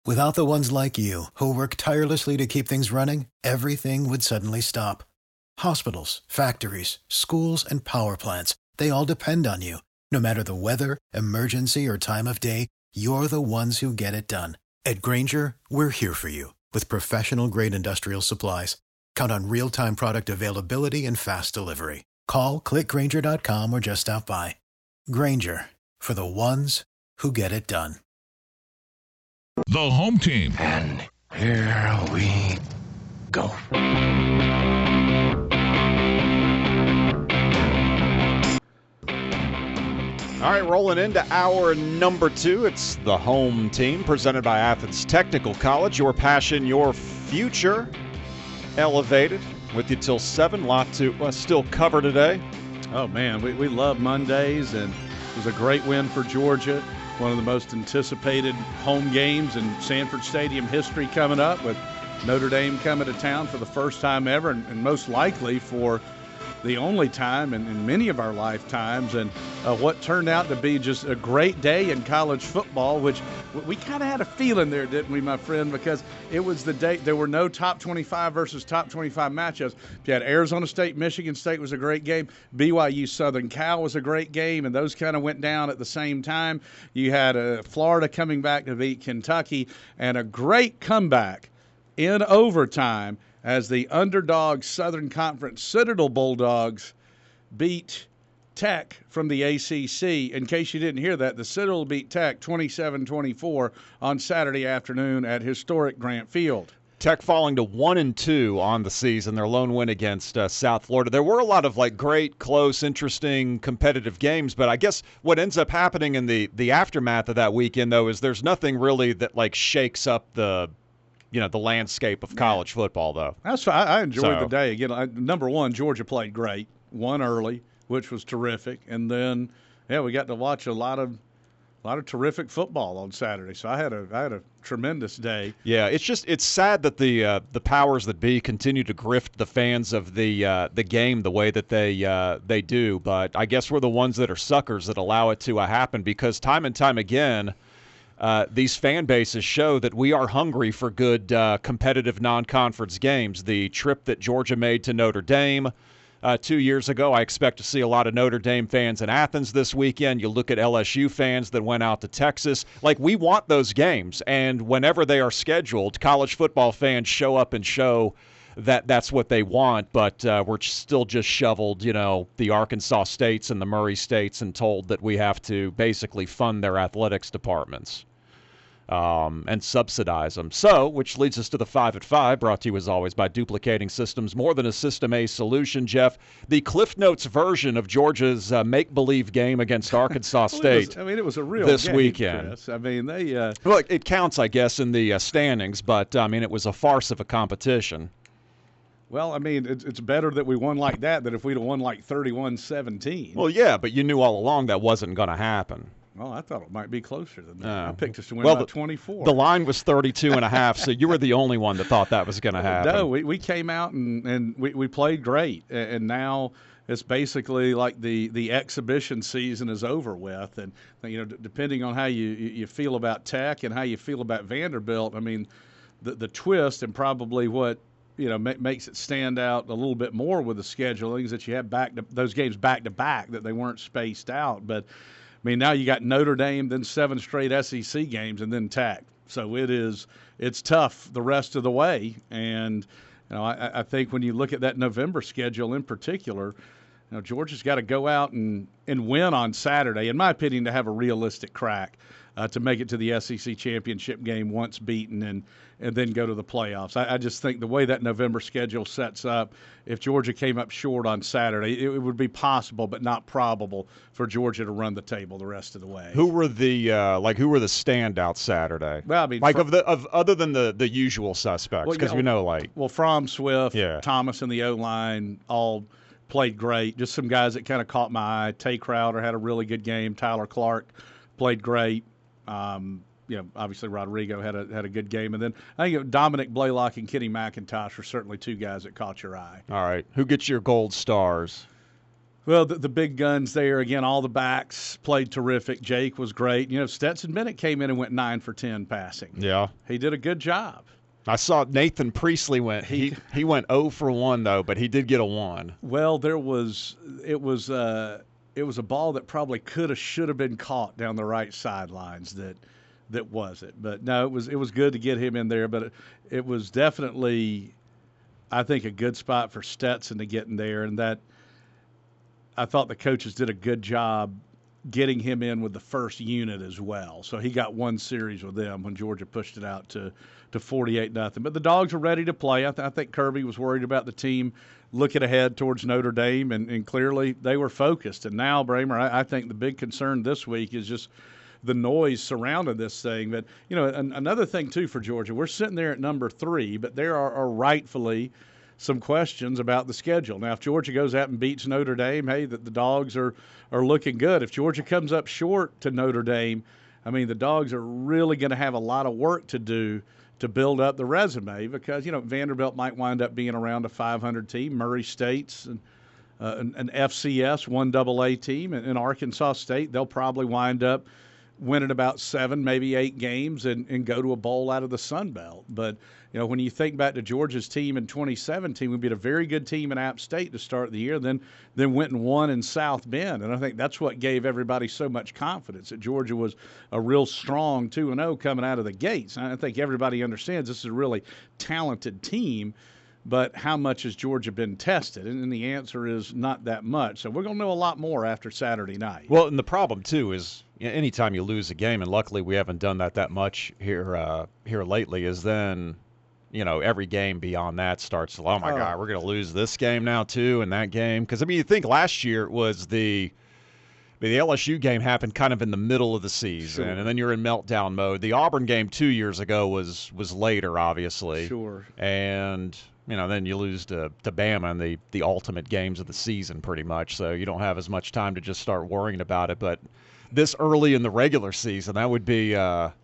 Without the ones like you, who work tirelessly to keep things running, everything would suddenly stop. Hospitals, factories, schools, and power plants, they all depend on you. No matter the weather, emergency, or time of day, you're the ones who get it done. At Grainger, we're here for you with professional-grade industrial supplies. Count on real-time product availability and fast delivery. Call, click Grainger.com, or just stop by. Grainger, for the ones who get it done. The home team. And here we go. All right, rolling into hour number 2. It's the home team presented by Athens Technical College. Your passion, your future. Elevated with you till 7. Lot to still cover today. Oh, man, we love Mondays, and it was a great win for Georgia. One of the most anticipated home games in Sanford Stadium history coming up, with Notre Dame coming to town for the first time ever, and most likely for the only time in many of our lifetimes, and what turned out to be just a great day in college football, which we kind of had a feeling there, didn't we, my friend? Because it was the day there were no top 25 versus top 25 matchups. You had Arizona State, Michigan State was a great game. BYU Southern Cal was a great game, and those kind of went down at the same time. You had Florida coming back to beat Kentucky, and a great comeback in overtime as the underdog Southern Conference Citadel Bulldogs beat Tech from the ACC. In case you didn't hear that, the Citadel beat Tech 27-24 on Saturday afternoon at historic Grant Field. Tech falling to 1-2 on the season, their lone win against South Florida. There were a lot of great, close, interesting, competitive games, but I guess what ends up happening in the aftermath of that weekend, though, is there's nothing really that shakes up the landscape of college football, though. That's why I enjoyed the day. Again, number one, Georgia played great, won early, which was terrific, and then we got to watch a lot of terrific football on Saturday. So I had a tremendous day. Yeah, it's sad that the powers that be continue to grift the fans of the game the way that they do. But I guess we're the ones that are suckers that allow it to happen, because time and time again, these fan bases show that we are hungry for good competitive non-conference games. The trip that Georgia made to Notre Dame 2 years ago, I expect to see a lot of Notre Dame fans in Athens this weekend. You look at LSU fans that went out to Texas. We want those games, and whenever they are scheduled, college football fans show up and show that that's what they want, but we're still just shoveled, the Arkansas States and the Murray States, and told that we have to basically fund their athletics departments and subsidize them. So, which leads us to the 5 at 5, brought to you as always by Duplicating Systems, more than a System A solution. Jeff, the Cliff Notes version of Georgia's make-believe game against Arkansas State. It was a real this game, weekend. Chris. They well, it counts, I guess, in the standings, but it was a farce of a competition. Well, it's better that we won like that than if we'd have won 31-17. Well, yeah, but you knew all along that wasn't going to happen. Well, I thought it might be closer than that. I picked us to win by 24. The line was 32.5, so you were the only one that thought that was going to happen. No, we came out and we played great, and now it's basically like the exhibition season is over with. And depending on how you feel about Tech and how you feel about Vanderbilt, the twist and probably what makes it stand out a little bit more with the scheduling is that you have those games back to back, that they weren't spaced out, but. Now you got Notre Dame, then 7 straight SEC games, and then Tech. So it's tough the rest of the way. And I think when you look at that November schedule in particular, Georgia's got to go out and win on Saturday, in my opinion, to have a realistic crack to make it to the SEC championship game once beaten and then go to the playoffs. I just think the way that November schedule sets up, if Georgia came up short on Saturday, it would be possible but not probable for Georgia to run the table the rest of the way. Who were the standouts Saturday? Well, other than the usual suspects, because Fromm, Swift, yeah. Thomas in the O-line all played great. Just some guys that kind of caught my eye. Tay Crowder had a really good game. Tyler Clark played great. Obviously Rodrigo had a good game, and then I think Dominic Blaylock and Kenny McIntosh were certainly two guys that caught your eye. All right, who gets your gold stars? Well, the big guns there, again, all the backs played terrific. Jake was great. Stetson Bennett came in and went 9 for 10 passing. Yeah. He did a good job. I saw Nathan Priestley went. He went 0 for 1 though, but he did get a 1. Well, it was a ball that probably should have been caught down the right sidelines that wasn't. But no, it was good to get him in there, but it was definitely, I think, a good spot for Stetson to get in there, and that I thought the coaches did a good job getting him in with the first unit as well. So he got one series with them when Georgia pushed it out to 48-0. But the Dogs were ready to play. I think Kirby was worried about the team looking ahead towards Notre Dame, and clearly they were focused. And now, Bramer, I think the big concern this week is just the noise surrounding this thing. But, another thing, too, for Georgia, we're sitting there at number 3, but there are rightfully some questions about the schedule. Now, if Georgia goes out and beats Notre Dame, hey, the Dogs are looking good. If Georgia comes up short to Notre Dame, I mean, the Dogs are really going to have a lot of work to do to build up the resume because, Vanderbilt might wind up being around a 500 team. Murray State's an FCS 1AA team. And Arkansas State, they'll probably wind up winning about 7, maybe 8 games and go to a bowl out of the Sun Belt. But, when you think back to Georgia's team in 2017, we beat a very good team in App State to start the year, then went and won in South Bend. And I think that's what gave everybody so much confidence that Georgia was a real strong 2-0 coming out of the gates. And I think everybody understands this is a really talented team, but how much has Georgia been tested? And the answer is not that much. So we're going to know a lot more after Saturday night. Well, and the problem, too, is anytime you lose a game, and luckily we haven't done that much here lately, is then – every game beyond that starts, oh, my God, we're going to lose this game now, too, and that game. Because, you think last year it was the LSU game happened kind of in the middle of the season, sure. And then you're in meltdown mode. The Auburn game 2 years ago was later, obviously. Sure. And, then you lose to Bama in the ultimate games of the season pretty much, so you don't have as much time to just start worrying about it. But this early in the regular season, that would be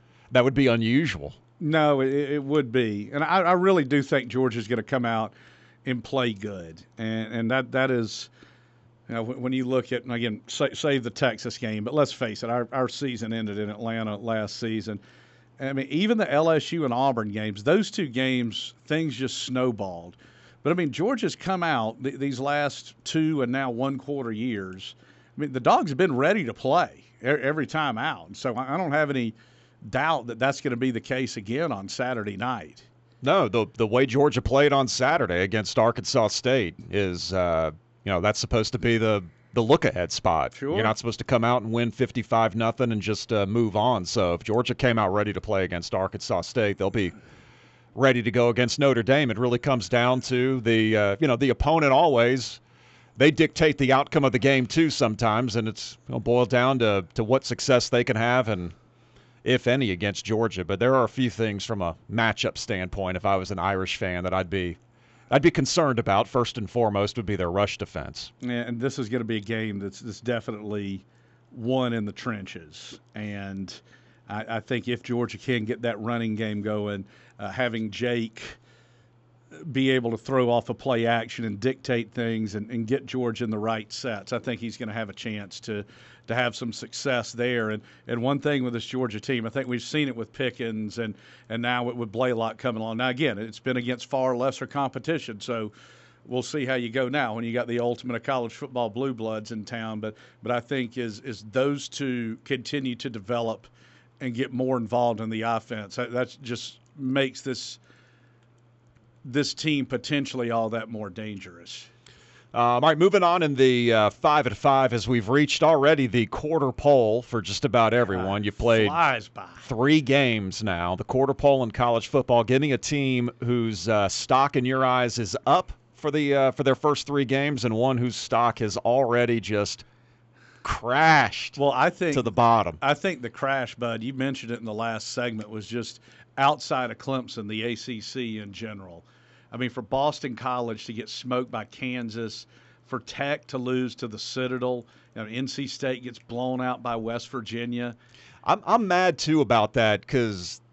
unusual. No, it would be. And I really do think Georgia's going to come out and play good. And that is, when you look at, and again, save the Texas game, but let's face it, our season ended in Atlanta last season. I mean, even the LSU and Auburn games, those 2 games, things just snowballed. But, I mean, Georgia's come out these last 2 and now 1 quarter years. I mean, the Dogs have been ready to play every time out. And so I don't have any doubt that that's going to be the case again on Saturday night. No, the way Georgia played on Saturday against Arkansas State is, that's supposed to be the look-ahead spot. Sure. You're not supposed to come out and win 55-0 and just move on. So if Georgia came out ready to play against Arkansas State, they'll be ready to go against Notre Dame. It really comes down to the opponent always. They dictate the outcome of the game, too, sometimes, and it's boiled down to what success they can have and if any, against Georgia. But there are a few things from a matchup standpoint, if I was an Irish fan, that I'd be concerned about. First and foremost would be their rush defense. Yeah, and this is going to be a game that's definitely won in the trenches. And I think if Georgia can get that running game going, having Jake be able to throw off a play action and dictate things and get Georgia in the right sets, I think he's going to have a chance to have some success there. And one thing with this Georgia team, I think we've seen it with Pickens and now with Blaylock coming along. Now, again, it's been against far lesser competition, so we'll see how you go now when you got the ultimate of college football blue bloods in town. But I think as those two continue to develop and get more involved in the offense, that just makes this team potentially all that more dangerous. All right, moving on in the 5 at 5, as we've reached already the quarter pole for just about everyone. You played flies by. 3 games now. The quarter pole in college football, getting a team whose stock in your eyes is up for their first 3 games, and one whose stock has already just crashed to the bottom. I think the crash, Bud, you mentioned it in the last segment, was just outside of Clemson, the ACC in general. I mean, for Boston College to get smoked by Kansas, for Tech to lose to the Citadel, NC State gets blown out by West Virginia. I'm mad, too, about that because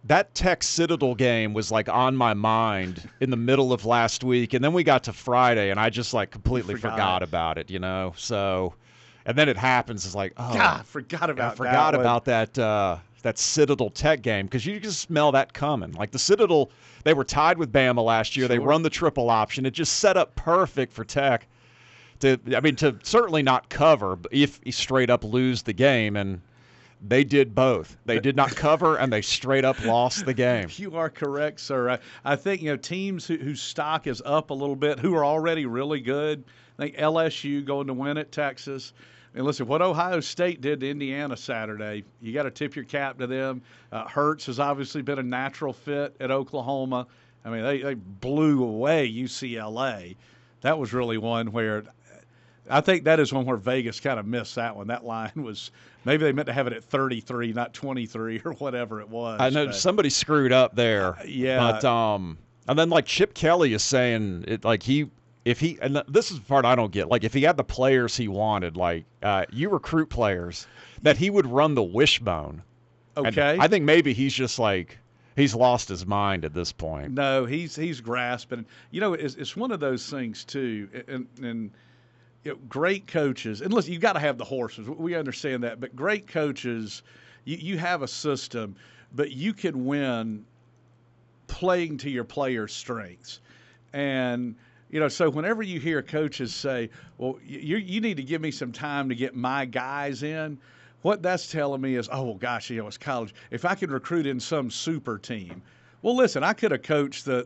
that Tech Citadel game was like on my mind in the middle of last week, and then we got to Friday, and I just like completely forgot about it, So, and then it happens. It's like, oh, God, forgot about that Citadel Tech game, because you just smell that coming. Like the Citadel, they were tied with Bama last year. Sure. They run the triple option. It just set up perfect for Tech to certainly not cover, but if you straight up lose the game, and they did both. They did not cover, and they straight up lost the game. You are correct, sir. I think teams whose stock is up a little bit, who are already really good. I think LSU going to win at Texas. And listen, what Ohio State did to Indiana Saturday, you got to tip your cap to them. Hurts has obviously been a natural fit at Oklahoma. I mean, they blew away UCLA. That was really one where I think that is one where Vegas kind of missed that one. That line was maybe they meant to have it at 33, not 23 or whatever it was. I know somebody screwed up there. Yeah. But and then like Chip Kelly is saying it like and this is the part I don't get. Like if he had the players he wanted, like you recruit players, that he would run the wishbone. Okay. And I think maybe he's just like he's lost his mind at this point. No, he's grasping. It's one of those things too, and great coaches, and listen, you've got to have the horses. We understand that, but great coaches, you have a system, but you can win playing to your players' strengths. And so whenever you hear coaches say, "Well, you need to give me some time to get my guys in," what that's telling me is, "Oh, well, gosh, it's college. If I could recruit in some super team." Well, listen, I could have coached the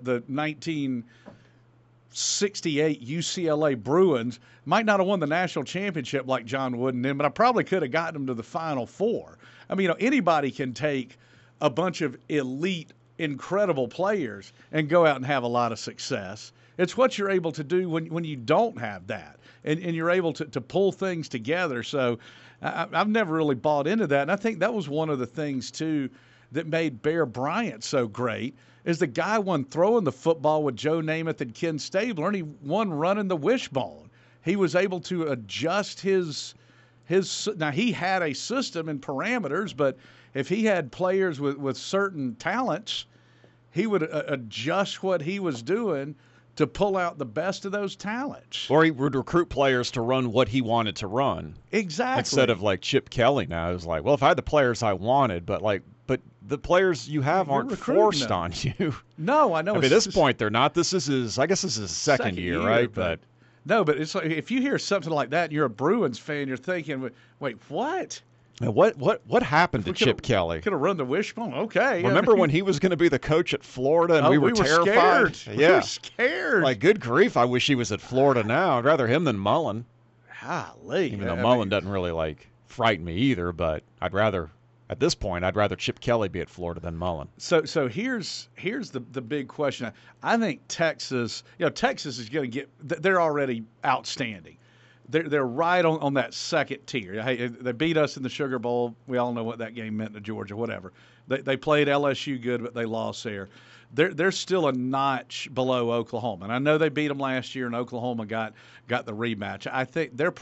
1968 UCLA Bruins. Might not have won the national championship like John Wooden did, but I probably could have gotten them to the Final Four. I mean, anybody can take a bunch of elite, incredible players and go out and have a lot of success. It's what you're able to do when you don't have that, and you're able to pull things together. So I've never really bought into that, and I think that was one of the things, too, that made Bear Bryant so great, is the guy won throwing the football with Joe Namath and Ken Stabler, and he won running the wishbone. He was able to adjust his now he had a system and parameters, but if he had players with certain talents, he would adjust what he was doing to pull out the best of those talents. Or he would recruit players to run what he wanted to run. Exactly. Instead of like Chip Kelly now. It was like, well, if I had the players I wanted, but the players you have aren't forced them on you. No, I know. I mean, at this point, they're not. This is his second year, right? But no, but it's like if you hear something like that and you're a Bruins fan, you're thinking, wait, what? What happened to Chip Kelly? Could have run the wishbone. Okay. Remember when he was going to be the coach at Florida and we were terrified? Scared. Yeah. We were scared. Like, good grief, I wish he was at Florida now. I'd rather him than Mullen. Golly. Even though Mullen doesn't really, frighten me either, but at this point, I'd rather Chip Kelly be at Florida than Mullen. So here's the big question. I think Texas is going to get – they're already outstanding. They're right on that second tier. Hey, they beat us in the Sugar Bowl. We all know what that game meant to Georgia, whatever. They played LSU good, but they lost there. They're still a notch below Oklahoma. And I know they beat them last year, and Oklahoma got the rematch. I think they'll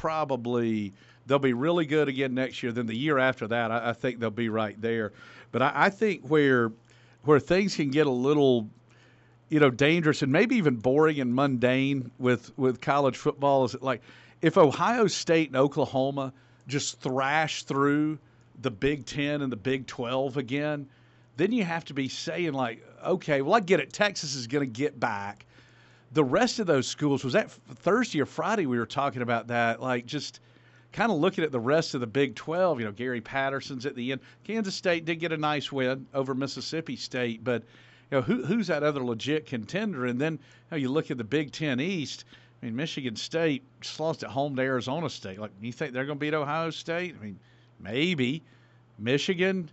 be really good again next year. Then the year after that, I think they'll be right there. But I think where things can get a little dangerous and maybe even boring and mundane with college football is like – if Ohio State and Oklahoma just thrash through the Big Ten and the Big 12 again, then you have to be saying, okay, well, I get it. Texas is going to get back. The rest of those schools, was that Thursday or Friday we were talking about that, just kind of looking at the rest of the Big 12. Gary Patterson's at the end. Kansas State did get a nice win over Mississippi State, but who's that other legit contender? And then you look at the Big Ten East. I mean, Michigan State just lost at home to Arizona State. You think they're going to beat Ohio State? I mean, maybe. Michigan,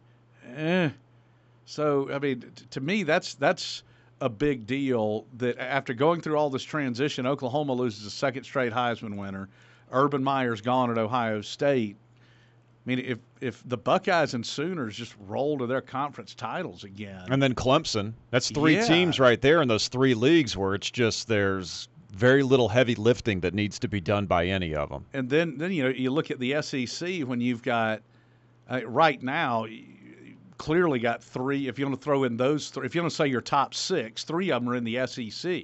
So, I mean, to me, that's a big deal that after going through all this transition, Oklahoma loses a second straight Heisman winner. Urban Meyer's gone at Ohio State. I mean, if the Buckeyes and Sooners just roll to their conference titles again. And then Clemson. That's three teams right there in those three leagues where it's just there's very little heavy lifting that needs to be done by any of them. And then you look at the SEC when you've got right now clearly got three. If you want to throw in those three, if you want to say your top six, three of them are in the SEC.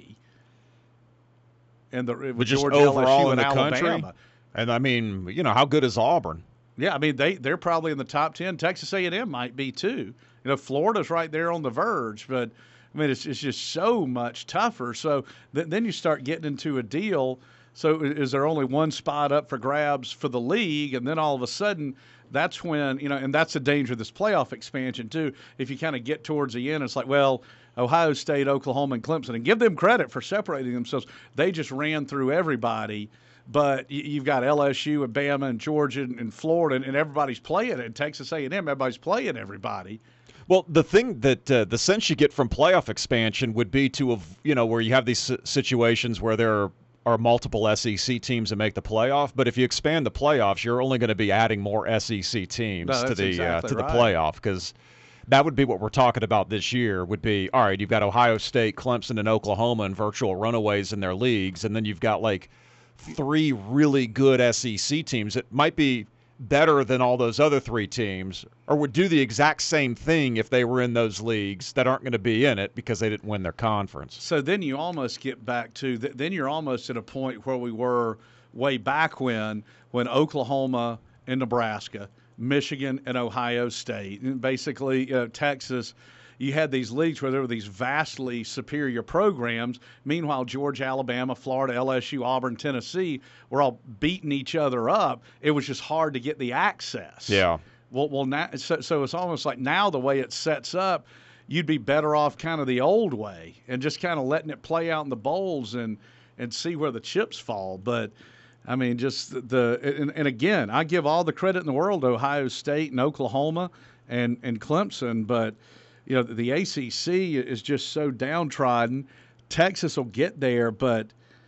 And but just Georgia, overall LSU, in the and country. Alabama. And I mean, how good is Auburn? Yeah, I mean they're probably in the top 10. Texas A&M might be too. Florida's right there on the verge, but I mean it's just so much tougher. So then you start getting into a deal. So is there only one spot up for grabs for the league, and then all of a sudden that's when and that's the danger of this playoff expansion too. If you kind of get towards the end, it's like, well, Ohio State, Oklahoma, and Clemson, and give them credit for separating themselves. They just ran through everybody. But you've got LSU and Bama and Georgia and Florida, and everybody's playing it. Texas A&M, everybody's playing everybody. Well, the thing that the sense you get from playoff expansion would be to, where you have these situations where there are multiple SEC teams that make the playoff. But if you expand the playoffs, you're only going to be adding more SEC teams to the playoff, because that would be what we're talking about this year. Would be, all right, you've got Ohio State, Clemson, and Oklahoma and virtual runaways in their leagues, and then you've got like three really good SEC teams that might be better than all those other three teams, or would do the exact same thing if they were in those leagues that aren't going to be in it because they didn't win their conference. So then you almost get back to then you're almost at a point where we were way back when Oklahoma and Nebraska, Michigan and Ohio State, and basically Texas. You had these leagues where there were these vastly superior programs. Meanwhile, Georgia, Alabama, Florida, LSU, Auburn, Tennessee were all beating each other up. It was just hard to get the access. Yeah. Well, now, so it's almost like now the way it sets up, you'd be better off kind of the old way and just kind of letting it play out in the bowls and see where the chips fall. But I mean, just and again, I give all the credit in the world to Ohio State and Oklahoma and Clemson, but the ACC is just so downtrodden. Texas will get there, but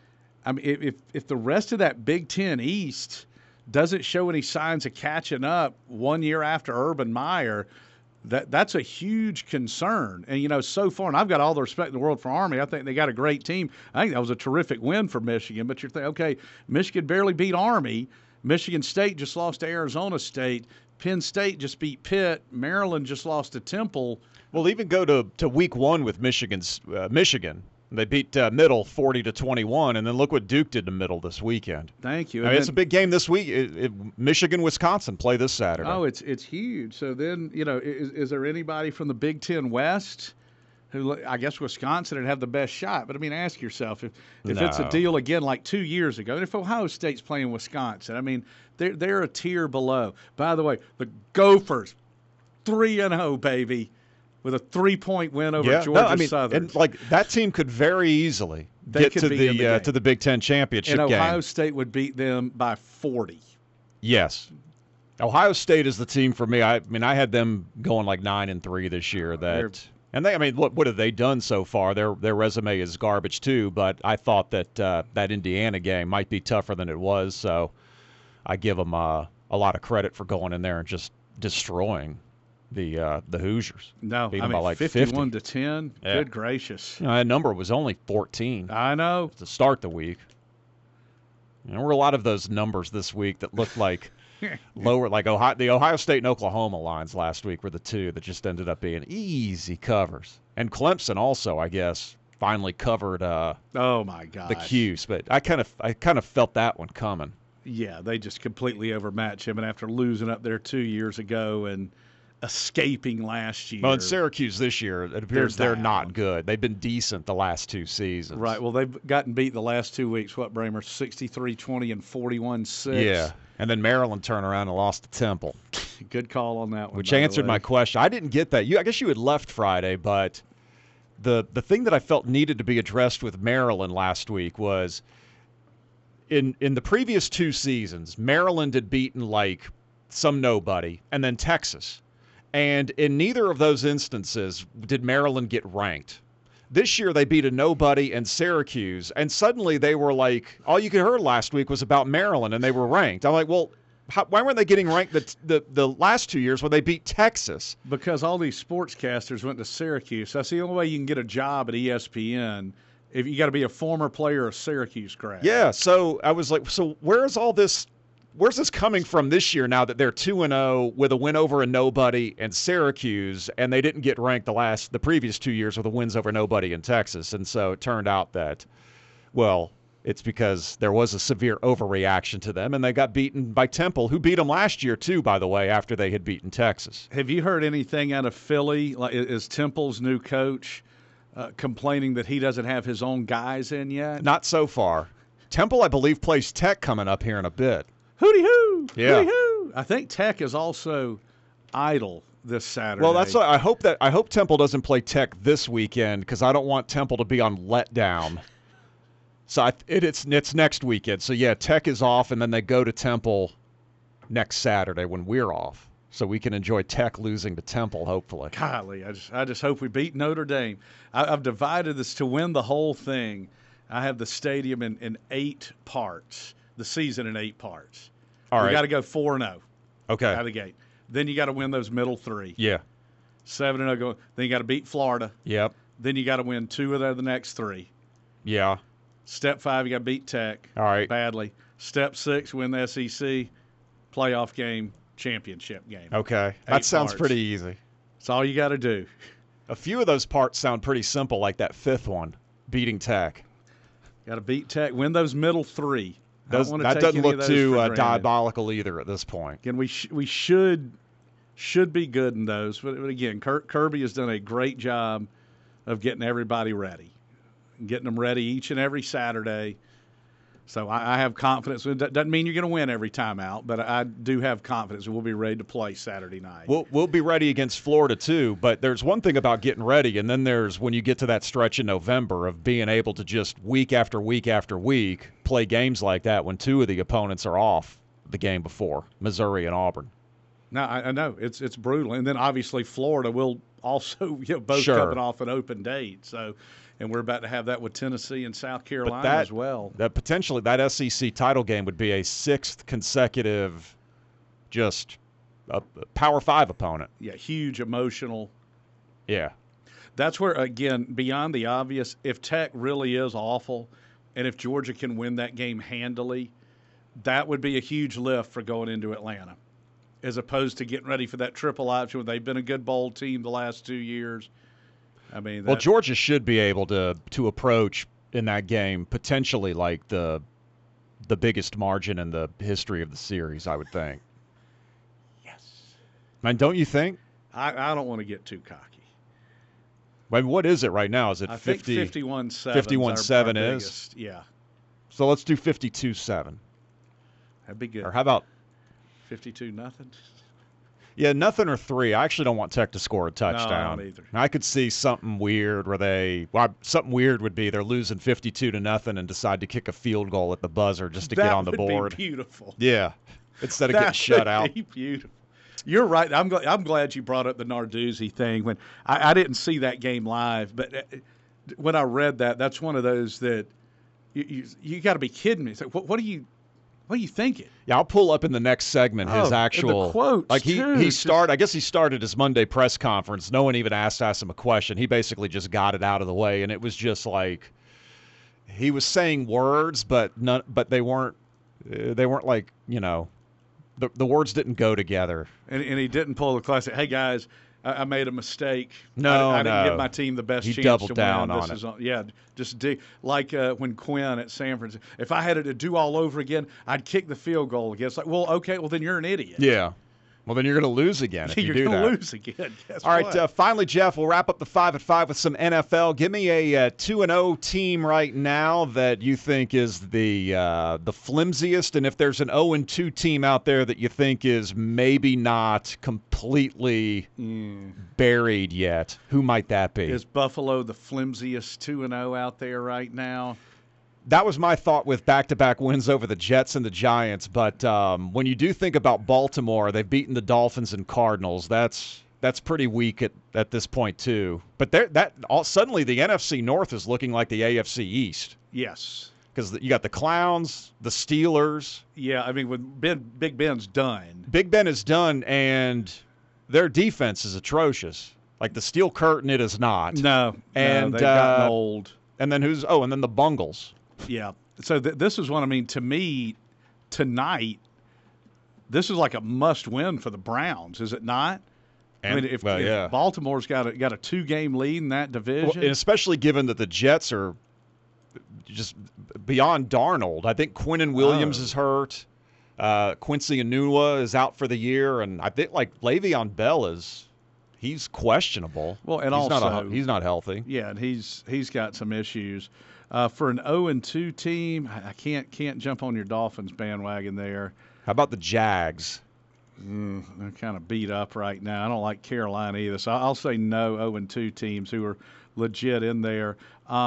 I mean, if the rest of that Big Ten East doesn't show any signs of catching up 1 year after Urban Meyer, that's a huge concern. And so far, and I've got all the respect in the world for Army. I think they got a great team. I think that was a terrific win for Michigan. But you're thinking, okay, Michigan barely beat Army. Michigan State just lost to Arizona State. Penn State just beat Pitt. Maryland just lost to Temple. Well, even go to week one with Michigan. They beat Middle 40-21, and then look what Duke did to Middle this weekend. Thank you. I mean, it's a big game this week. Michigan, Wisconsin play this Saturday. Oh, it's huge. So then, is there anybody from the Big Ten West who, I guess Wisconsin would have the best shot? But I mean, ask yourself if it's a deal again like 2 years ago, and if Ohio State's playing Wisconsin, I mean, they're a tier below. By the way, the Gophers, 3-0, baby, with a 3-point win over Georgia Southern. And like that team could very easily get to the Big Ten championship game. And Ohio game. State would beat them by 40. Yes. Ohio State is the team for me. I mean, I had them going like 9-3 this year. What have they done so far? Their resume is garbage too. But I thought that that Indiana game might be tougher than it was. So I give them a lot of credit for going in there and just destroying the Hoosiers. No, beat them by like 51-10. Yeah. Good gracious! That number was only 14. I know to start the week. There were a lot of those numbers this week that looked like lower, like the Ohio State and Oklahoma lines last week were the two that just ended up being easy covers. And Clemson also, I guess, finally covered. Oh my God, the Cuse, but I kind of felt that one coming. Yeah, they just completely overmatched him, and after losing up there 2 years ago and escaping last year. Well, in Syracuse this year, it appears they're not good. They've been decent the last two seasons. Right. Well, they've gotten beat the last 2 weeks. What, Bramer? 63-20 and 41-6. Yeah. And then Maryland turned around and lost to Temple. Good call on that one. Which answered my question. I didn't get that. I guess you had left Friday, but the thing that I felt needed to be addressed with Maryland last week was in the previous 2 seasons, Maryland had beaten like some nobody and then Texas. And in neither of those instances did Maryland get ranked. This year they beat a nobody and Syracuse, and suddenly they were like, all you could hear last week was about Maryland, and they were ranked. I'm like, well, why weren't they getting ranked the last 2 years when they beat Texas? Because all these sportscasters went to Syracuse. That's the only way you can get a job at ESPN. If you got to be a former player of Syracuse grad. Yeah, so I was like, so where's all this where's this coming from this year now that they're 2-0 with a win over a nobody and Syracuse, and they didn't get ranked the previous 2 years with the wins over nobody in Texas. And so it turned out that, well, it's because there was a severe overreaction to them, and they got beaten by Temple, who beat them last year too, by the way, after they had beaten Texas. Have you heard anything out of Philly? Like, is Temple's new coach complaining that he doesn't have his own guys in yet? Not so far. Temple, I believe, plays Tech coming up here in a bit. Hooty-hoo! Yeah. Hooty-hoo! I think Tech is also idle this Saturday. Well, that's what I hope Temple doesn't play Tech this weekend because I don't want Temple to be on letdown. So it's next weekend. So yeah, Tech is off, and then they go to Temple next Saturday when we're off, so we can enjoy Tech losing to Temple. Hopefully. Golly, I just hope we beat Notre Dame. I've divided this to win the whole thing. I have the stadium in 8 parts, the season in 8 parts. All right. You got to go 4-0. Okay. Out of the gate. Then you got to win those middle 3. Yeah. 7-0 go. Then you got to beat Florida. Yep. Then you got to win 2 of the next 3. Yeah. Step 5, you got to beat Tech. All right. Badly. Step 6, win the SEC playoff game, championship game. Okay. That sounds parts. pretty easy. That's all you got to do. A few of those parts sound pretty simple, like that 5th one, beating Tech. Got to beat Tech. Win those middle 3. That doesn't look too diabolical either at this point. Again, we should be good in those. But again, Kirby has done a great job of getting everybody ready, getting them ready each and every Saturday. So I have confidence. It doesn't mean you're going to win every time out, but I do have confidence we'll be ready to play Saturday night. We'll be ready against Florida too, but there's one thing about getting ready, and then there's when you get to that stretch in November of being able to just week after week after week play games like that when 2 of the opponents are off the game before, Missouri and Auburn. No, I know it's brutal, and then obviously Florida will also both coming off an open date. So, and we're about to have that with Tennessee and South Carolina as well. That potentially that SEC title game would be a 6th consecutive, just a Power 5 opponent. Yeah, huge emotional. Yeah, that's where again beyond the obvious. If Tech really is awful, and if Georgia can win that game handily, that would be a huge lift for going into Atlanta, as opposed to getting ready for that triple option when they've been a good bowl team the last 2 years. I mean, well, Georgia should be able to approach in that game potentially like the biggest margin in the history of the series, I would think. Yes. I mean, don't you think? I don't want to get too cocky. I mean, what is it right now? Is it 50? 51-7. 51-7 is? Yeah. So let's do 52-7. That'd be good. Or how about 52-0? Yeah, nothing or 3. I actually don't want Tech to score a touchdown. No, I don't either. I could see something weird where something weird would be they're losing 52-0 and decide to kick a field goal at the buzzer just to get on the board. That would be beautiful. Yeah, instead of getting shut out. That would be beautiful. You're right. I'm glad you brought up the Narduzzi thing. When I didn't see that game live, but when I read that, that's one of those that you got to be kidding me. It's like, what are you thinking? Yeah, I'll pull up in the next segment his actual the quotes. Like he started. I guess he started his Monday press conference. No one even asked him a question. He basically just got it out of the way, and it was just like he was saying words, but they weren't like the words didn't go together. And he didn't pull the classic. Hey guys, I made a mistake. No, I didn't give my team the best chance to win. He doubled down on it. Yeah, just like when Quinn at San Francisco. If I had it to do all over again, I'd kick the field goal again. It's like, well, okay, well then you're an idiot. Yeah. Well, then you're going to lose again if you do that. You're going to lose again. All right, finally, Jeff, we'll wrap up the 5 at 5 with some NFL. Give me a 2-0 team right now that you think is the flimsiest, and if there's an 0-2 team out there that you think is maybe not completely buried yet, who might that be? Is Buffalo the flimsiest 2-0 out there right now? That was my thought with back-to-back wins over the Jets and the Giants. But when you do think about Baltimore, they've beaten the Dolphins and Cardinals. That's pretty weak at this point too. But suddenly the NFC North is looking like the AFC East. Yes, because you got the Clowns, the Steelers. Yeah, I mean, when Big Ben's done. Big Ben is done, and their defense is atrocious. Like the Steel Curtain, it is not. No, and they've gotten old. And then and then the Bungles. Yeah. So this is one. I mean, to me, tonight, this is like a must-win for the Browns, is it not? And, I mean, if yeah. Baltimore's got a 2-game lead in that division, Well, and especially given that the Jets are just beyond Darnold. I think Quinnen Williams is hurt. Quincy Enunwa is out for the year, and I think like Le'Veon Bell he's questionable. Well, and he's not healthy. Yeah, and he's got some issues. For an 0-2 team, I can't jump on your Dolphins bandwagon there. How about the Jags? They're kind of beat up right now. I don't like Carolina either, so I'll say no 0-2 teams who are legit in there.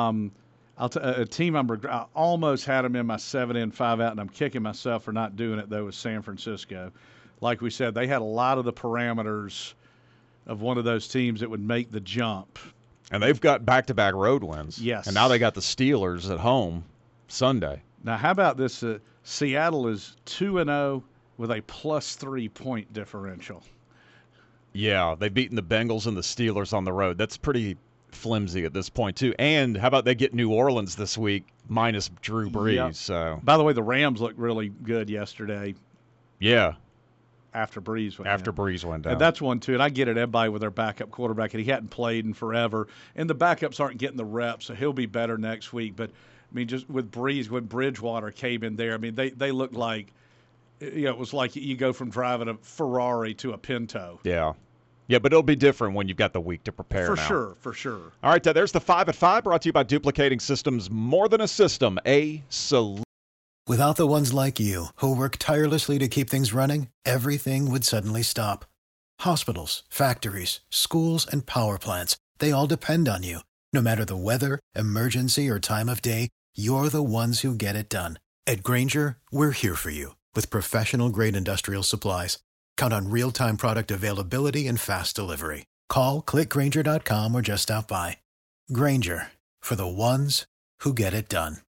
A team I almost had them in my 7-5 out, and I'm kicking myself for not doing it, though, was San Francisco. Like we said, they had a lot of the parameters of one of those teams that would make the jump. And they've got back-to-back road wins. Yes. And now they got the Steelers at home Sunday. Now, how about this? Seattle is 2-0 with a +3 point differential. Yeah, they've beaten the Bengals and the Steelers on the road. That's pretty flimsy at this point, too. And how about they get New Orleans this week minus Drew Brees? Yep. So, by the way, the Rams looked really good yesterday. Yeah. After Brees went down. And that's one, too. And I get it, everybody with their backup quarterback, and he hadn't played in forever. And the backups aren't getting the reps, so he'll be better next week. But, I mean, just with Brees, when Bridgewater came in there, I mean, they looked like, it was like you go from driving a Ferrari to a Pinto. Yeah. Yeah, but it'll be different when you've got the week to prepare For now. sure. All right, there's the 5 at 5, brought to you by Duplicating Systems. More than a system, a solution. Without the ones like you, who work tirelessly to keep things running, everything would suddenly stop. Hospitals, factories, schools, and power plants, they all depend on you. No matter the weather, emergency, or time of day, you're the ones who get it done. At Grainger, we're here for you with professional-grade industrial supplies. Count on real-time product availability and fast delivery. Call, click Grainger.com, or just stop by. Grainger, for the ones who get it done.